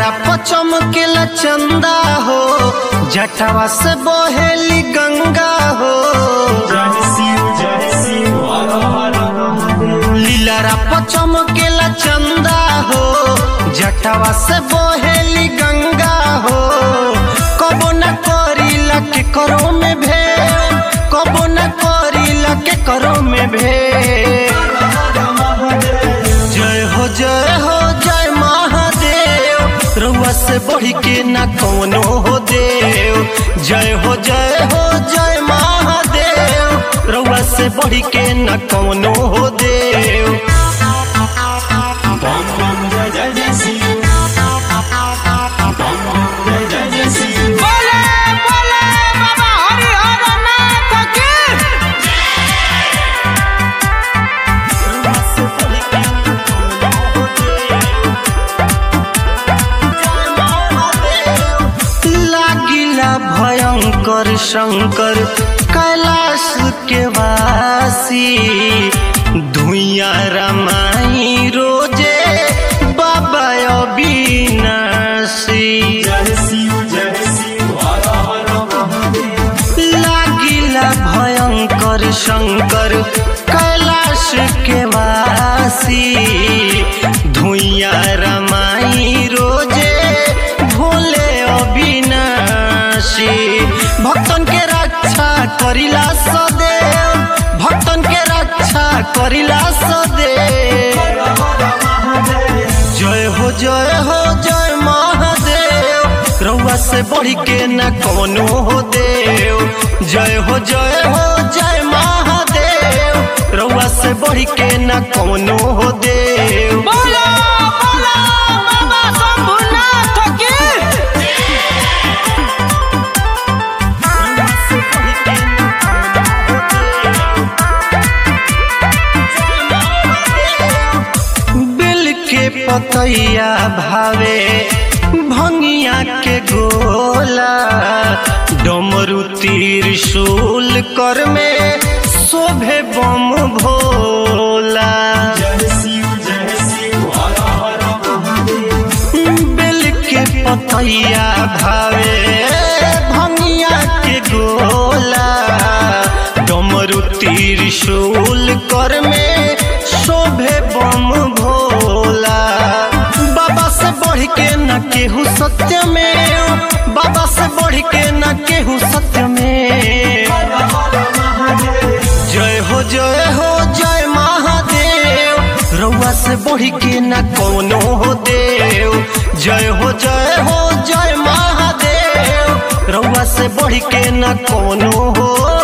चमकेला चंदा हो, जटवा से बहेली गंगा हो। लीलरा पर चमकेला चंदा हो, जटवा से बहेली गंगा हो। कबो न करीला के करो में भेड़, कबो न करीला के करो में भेड़। जय हो जय हो जय महादेव, रउआ से बढ़ी के न कौनो हो देव। जय हो जय महादेव, रउआ से बढ़ी के न कौनो हो देव। भयंकर शंकर कैलाश के वासी, धुइया रमाई रोजे बाबा अविनाशी। लागिला भयंकर शंकर कैलाश के वासी, धुइया रमाई रोजे भोले अविनाशी। भक्तन के रक्षा करिला सदैव, भक्तन के रक्षा करिला सदैव। जय हो जय महादेव, रउआ से बढ़ी के न कौनो हो देव। जय हो जय महादेव, रउआ से बढ़ी के न कौनो हो देव। पतैया भावे भंगिया के गोला, डमरू त्रिशूल कर में शोभे बम भोला। बेल के पतैया भावे भंगिया के गोला, डमरू त्रिशूल कर में शोभे बम भोला। बाबा से बढ़ के न केहू सत्य में, बाबा से बढ़ के न केहू सत्य में। जय हो जय महादेव, रउआ से बढ़ के न कौनो हो देव। जय हो जय महादेव, रउआ से बढ़ के न कौनो हो